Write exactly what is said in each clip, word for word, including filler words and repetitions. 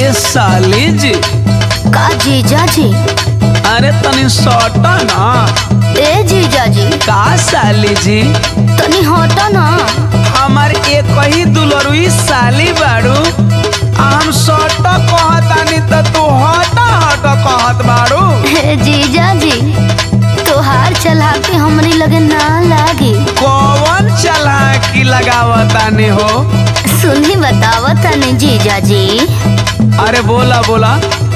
साली जी का जीजा जी? अरे तनी सटा ना। ए जीजा जी का साली जी तनी हटा ना। हमार एक ही दुलरुई साली बाड़ू, हम सटा कहतानी त तू हटा हटा कहत बाड़ू। ए जीजा जी तोहार चला के हमरी लगे ना लागी। कौन चालाकी लगावतानी हो? सुनी बतावतानी जीजा जी। अरे बोला बोला।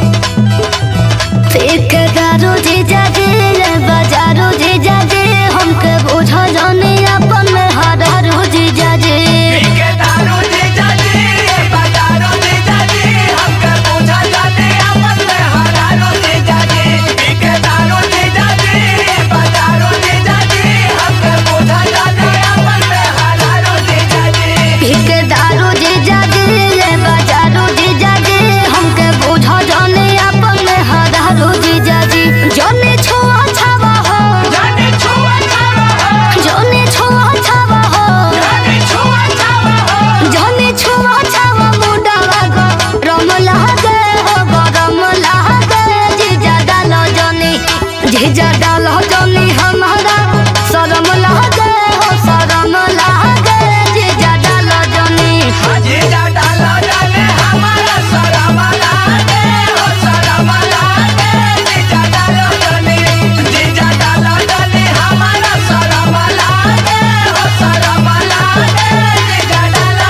ठेकेदारो जीजा जी बाजारो जीजा जी हमके बुझा जाने अपन हादारो जीजा जी। ठेकेदारो जीजा जी बाजारो जीजा जी हमके बुझा जाने अपन हादारो जीजा जी। ठेकेदारो जीजा जी बाजारो जीजा जी हमके बुझा जाने अपन हादारो जीजा जी। ठेकेदारो जीजा जी बाजारो जीजा जी हमके बुझा जाने अपन हादारो जीजा जी। जोने छुआ छावा हो जाने छुआ छावा हो जोने छुआ छावा हो जाने छुआ छावा हो जोने छुआ छावा मुडावा गो रम लागे हो गरम लागे। जीजा डालो जोनी जीजा डालो जोनी हमारा शरम लागे हो शरम लागे। जीजा डालो जोनी जीजा डालो जाने हमारा शरम लागे हो शरम लागे। जीजा डालो जाने जीजा डालो जाने हमारा शरम लागे हो शरम लागे। जीजा डालो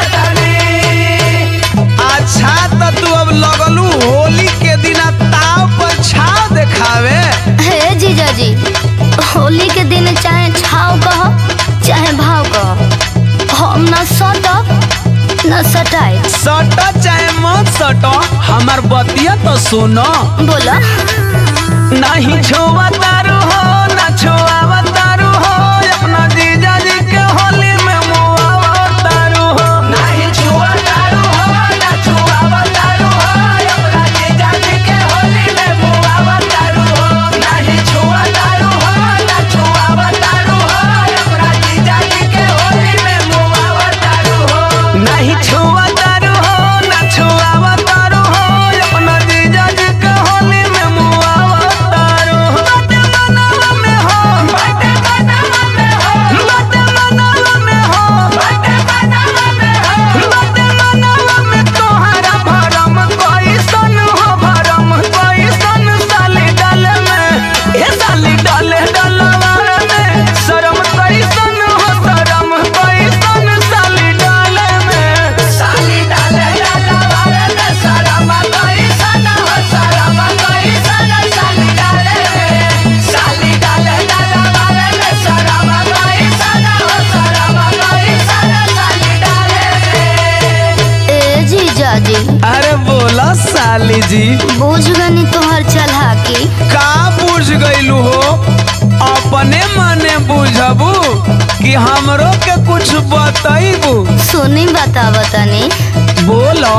जाने। अच्छा तो तू अब लगलू होली के दिन ताव पर छाव देखावे। हे जीजा जी होली के दिन चाहे छाव कहो चाहे भाव कहो हम न सटब न सटाए। सटो चाहे मत सटो हमार बतिया तो सुनो। बोला नहीं छुआ तारू हो ना छुआ तारू हो अपना जीजा जी के होली में मुआ तारू हो। नहीं छुआ तारू हो ना छुआ तारू हो अपना जीजा जी के होली में मुआ तारू हो। नहीं छुआ तारू हो ना छुआ तारू हो अपना जीजा जी के होली में मुआ तारू हो। नहीं छुआ तारू हो ना छुआ तारू हो अपना जीजा जी के होली में मुआ तारू हो। बाटे मनावा में हो बाटे मनावा में हो बाटे मनावा में हो बाटे मनावा में हो बाटे मनावा में तोहरा भरम कैसन हो भरम कैसन साली डाले में ए साली डाले डलवा में शरम कैसन हो शरम कैसन साली डाले में। साली डाले डलवा में शरम कैसन हो शरम कैसन साली डाले में। साली डाले डलवा में शरम कैसन हो शरम कैसन साली डाले में। ए जीजा जी अरे बोला साली जी बुझ गनी तोहर चलाकी। का बुझ गईलू हो? अपने मने बुझबू कि हमरो के कुछ बताइबू? सुनी बतावतनी बोलो।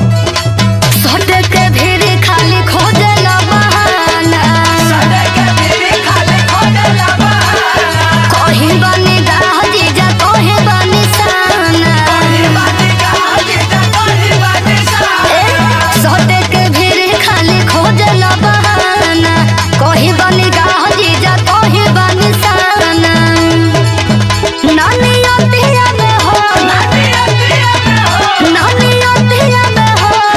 सटे के भीड़ खाली खोजे ला बहाना कहीं बनी गाह जीजा कहीं बनी साना। ए, सटे के भीड़ खाली खोजे ला बहाना कहीं बनी गाह जीजा कहीं बनी साना। नानी अतिया में हो नानी अतिया में हो नानी अतिया में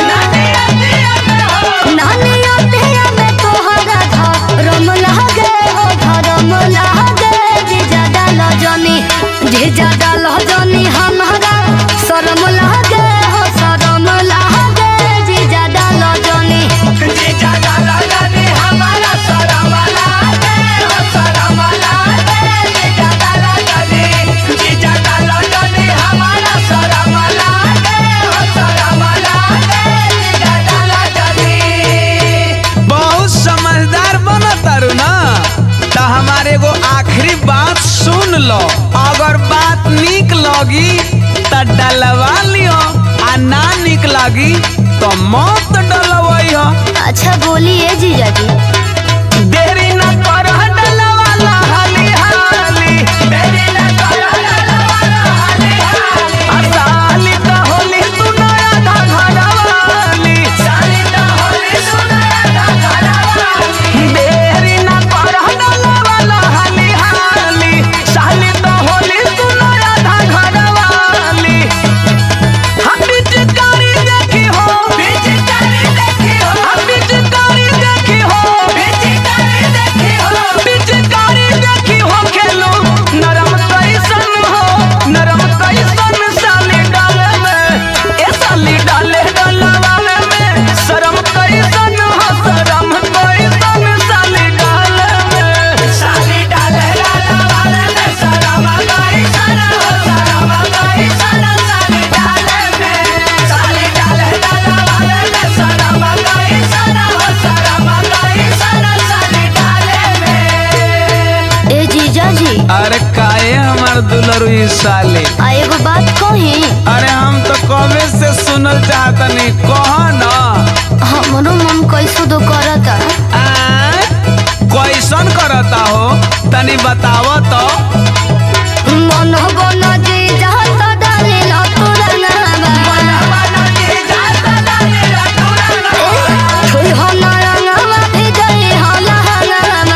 तोहरा धरम लागे हो धरम लागे। जीजा डालो जनी जीजा डालो जनी हमारा शरम लागे हो शरम लागे। जीजा डालो जनी जीजा डालो जाने हमारा शरम लागे हो शरम लागे। जीजा डालो जाने जीजा डालो जाने हमारा शरम लागे हो शरम लागे। जीजा डालो जाने। बहुत समझदार बनो तारू ना तो हमारे को आखिरी बात सुन लो। अगर बात निक लगी तो डलवा लियो आ ना निक लगी तो मत डलवाई हो। अच्छा बोलिए जीजा जी। देरी न करह डलवाला हाली हाली देरी न करह डलवाला हाली हाली। आ साली का होली तू नया धा घरवाली साली जी। अरे काहे हमार दुलरुई साले। आ एगो बात कही। अरे हम तो कबे से सुनल चाहतनी, कह ना। हमरो मन कैसो तो करता। कैसन करता हो तनी बताव तो। मन बन जी जाता डाले लतुरना छुई हो नरंगवा भी गई हला हंगामा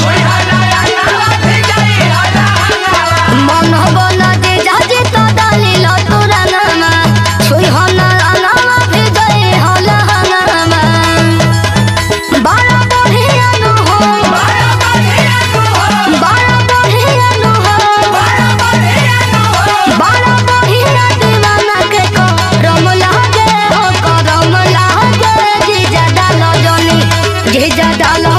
मन बन जी जाजे तो डाले लतुरना छुई हो नरंगवा भी गई हला हंगामा बड़ा बढ़िया नु हो बड़ा बढ़िया नु हो बड़ा बढ़िया दीवाना के को रम लागे हो को रम लागे जीजा डालो जनी जीजा डालो